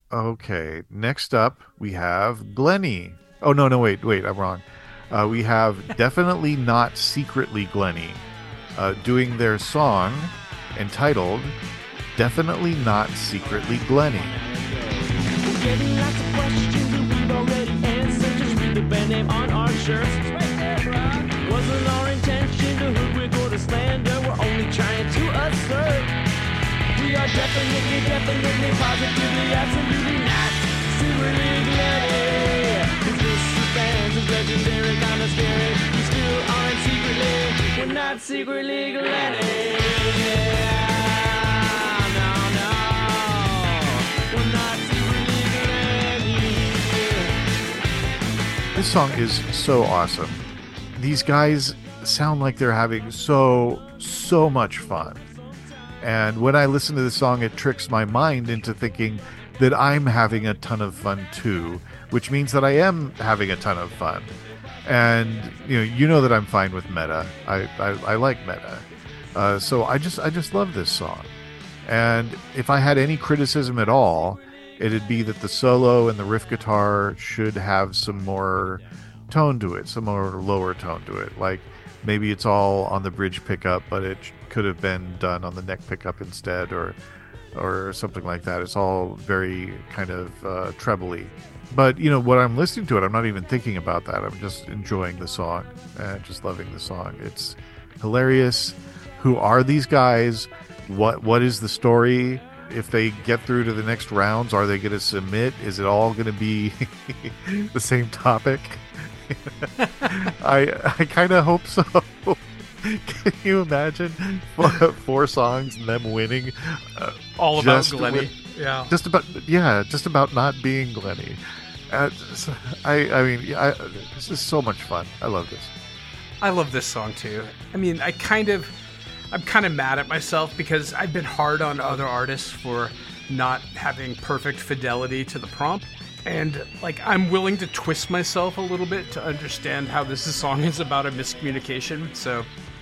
Okay, next up we have Glenny. Oh no, no, wait, I'm wrong. We have Definitely Not Secretly Glenny doing their song entitled Definitely Not Secretly Glenny. We're getting lots of questions that we've already answered. Just read the band name on our shirts. Wasn't our intention to hoodwink or to slander. We're only trying to assert. We are definitely, positively, absolutely not secretly Glenny. 'Cause this is fans is legendary, kinda scary. We still aren't secretly, we're not secretly Glenny. No, we're not secretly Glenny. This song is so awesome. These guys sound like they're having so much fun. And when I listen to the song, it tricks my mind into thinking that I'm having a ton of fun too, which means that I am having a ton of fun. And you know that I'm fine with meta. I like meta. So I just love this song. And if I had any criticism at all, it'd be that the solo and the riff guitar should have some more tone to it, some more lower tone to it. Like maybe it's all on the bridge pickup, but it could have been done on the neck pickup instead, or something like that. It's all very kind of trebly. But what I'm listening to it, I'm not even thinking about that. I'm just enjoying the song and just loving the song. It's hilarious. Who are these guys? What is the story? If they get through to the next rounds, are they going to submit? Is it all going to be the same topic? I kind of hope so. Can you imagine 4 songs and them winning? All about Glenny. Just about not being Glenny. This is so much fun. I love this. I love this song too. I mean, I'm kind of mad at myself because I've been hard on other artists for not having perfect fidelity to the prompt. And I'm willing to twist myself a little bit to understand how this song is about a miscommunication. So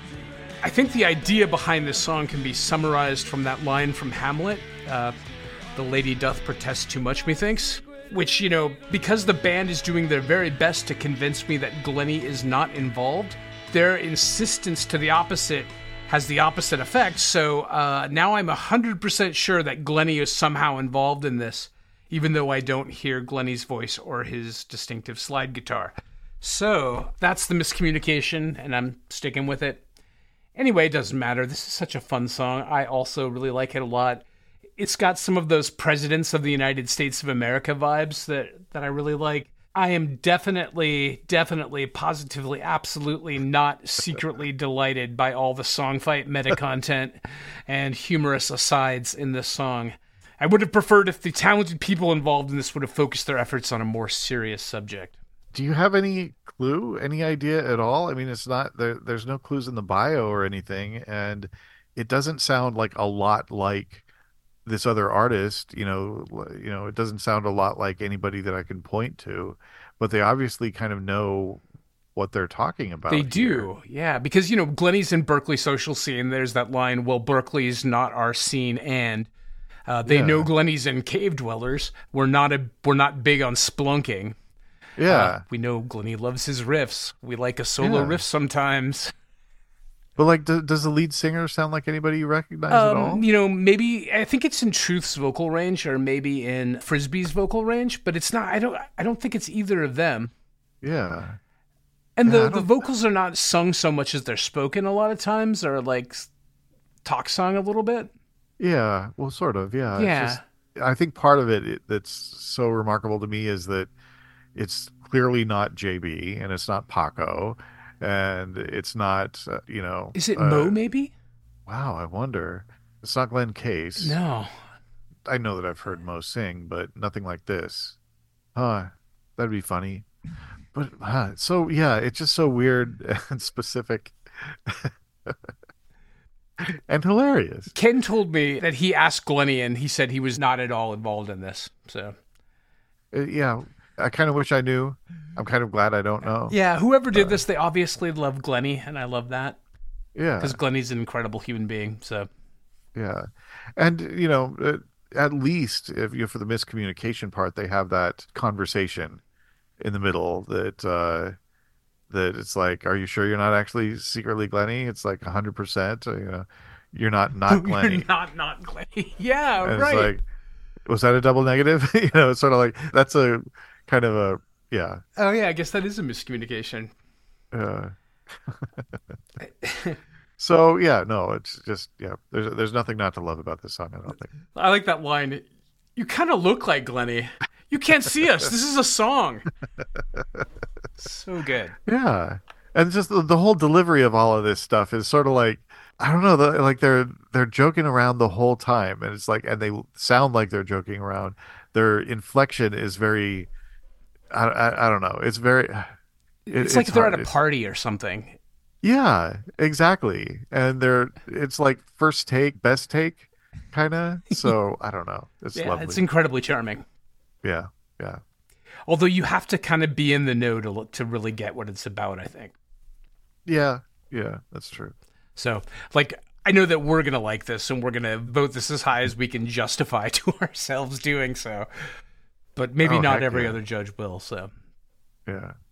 I think the idea behind this song can be summarized from that line from Hamlet, the lady doth protest too much, methinks. Which, because the band is doing their very best to convince me that Glenny is not involved, their insistence to the opposite has the opposite effect. So now I'm 100% sure that Glenny is somehow involved in this, even though I don't hear Glenny's voice or his distinctive slide guitar. So that's the miscommunication, and I'm sticking with it. Anyway, it doesn't matter. This is such a fun song. I also really like it a lot. It's got some of those Presidents of the United States of America vibes that I really like. I am definitely, positively, absolutely not secretly delighted by all the song fight meta content and humorous asides in this song. I would have preferred if the talented people involved in this would have focused their efforts on a more serious subject. Do you have any clue, any idea at all? I mean, it's not there's no clues in the bio or anything, and it doesn't sound like a lot like this other artist. It doesn't sound a lot like anybody that I can point to, but they obviously kind of know what they're talking about. They do, yeah, because Glenny's in Berkeley social scene. There's that line, "Well, Berkeley's not our scene," and they know Glenny's in Cave Dwellers. We're not big on splunking. Yeah, we know Glenny loves his riffs. We like a solo riff sometimes. But does the lead singer sound like anybody you recognize at all? Maybe I think it's in Truth's vocal range, or maybe in Frisbee's vocal range, but it's not. I don't think it's either of them. Yeah, and the vocals are not sung so much as they're spoken. A lot of times, or talk song a little bit. Yeah, well, sort of. Yeah, yeah. I think part of it that's so remarkable to me is that it's clearly not JB and it's not Paco. And it's not, Is it Mo, maybe? Wow, I wonder. It's not Glenn Case. No. I know that I've heard Mo sing, but nothing like this. That'd be funny. But, so, yeah, it's just so weird and specific. And hilarious. Ken told me that he asked Glenny, and he said he was not at all involved in this, so. Yeah. I kind of wish I knew. I'm kind of glad I don't know. Yeah, whoever did this, they obviously love Glenny, and I love that. Yeah. Because Glenny's an incredible human being, so. Yeah. And, at least if for the miscommunication part, they have that conversation in the middle that it's like, are you sure you're not actually secretly Glennie? It's like 100%. You're not Glennie. You're not Glennie. Yeah, And right. it's like, was that a double negative? It's sort of like that's a kind of a yeah. Oh yeah, I guess that is a miscommunication. Uh, so yeah, no, it's just There's nothing not to love about this song. I don't think. I like that line. You kind of look like Glennie. You can't see us. This is a song. So good. Yeah, and just the whole delivery of all of this stuff is sort of like I don't know, like they're joking around the whole time, and it's like, and they sound like they're joking around. Their inflection is very, I don't know, it's very. It's like they're hard. at a party or something. Yeah, exactly, and it's like first take, best take, kind of. So I don't know, it's Yeah, lovely. it's incredibly charming. Yeah, yeah. Although you have to kind of be in the know to really get what it's about, I think. Yeah, that's true. So, like, I know that we're going to like this and we're going to vote this as high as we can justify to ourselves doing so. But maybe not heck every yeah. other judge will, so. Yeah.